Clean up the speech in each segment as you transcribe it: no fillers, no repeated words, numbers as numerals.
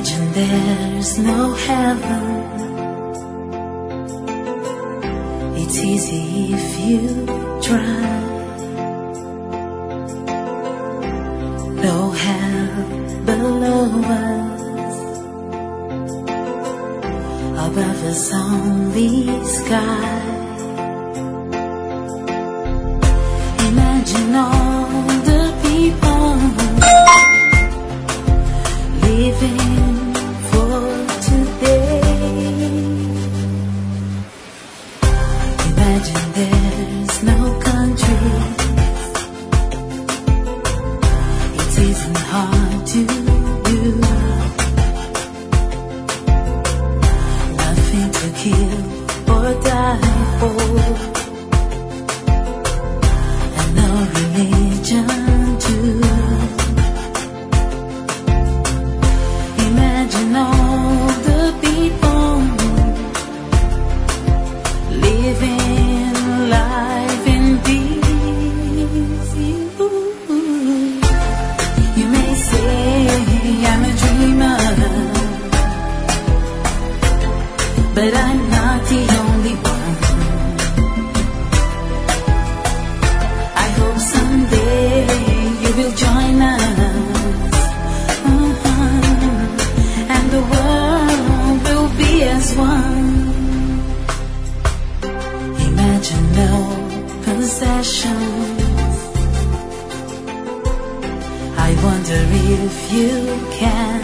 Imagine there's no heaven. It's easy if you try. No hell below us, above us only sky. Imagine all the people living for today. Imagine there's no countries. It isn't hard to do. Nothing to kill or die for, and no religion too. Imagine all the people living life in peace. You may say I'm a dreamer, but I'm not the only one. I hope someday you will join us, and the world will be as one. Imagine no possessions. I wonder if you can.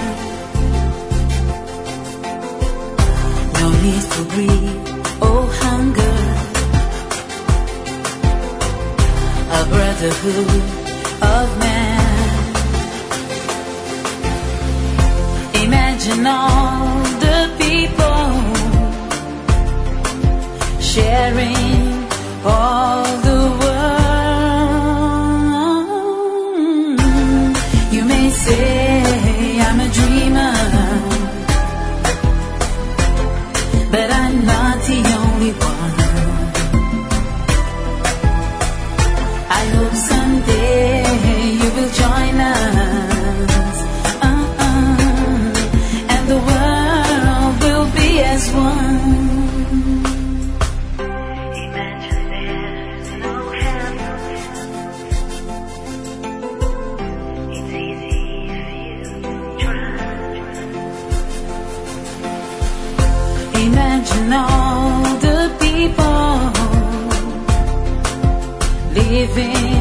No need for greed or hunger, a brotherhood of man. Imagine all the people sharing all the world. You may say I'm a dreamer, but I'm not the only one. I hope someday you will join us, and the world will be as one. Imagine there's no heaven. It's easy if you try. Imagine all the people living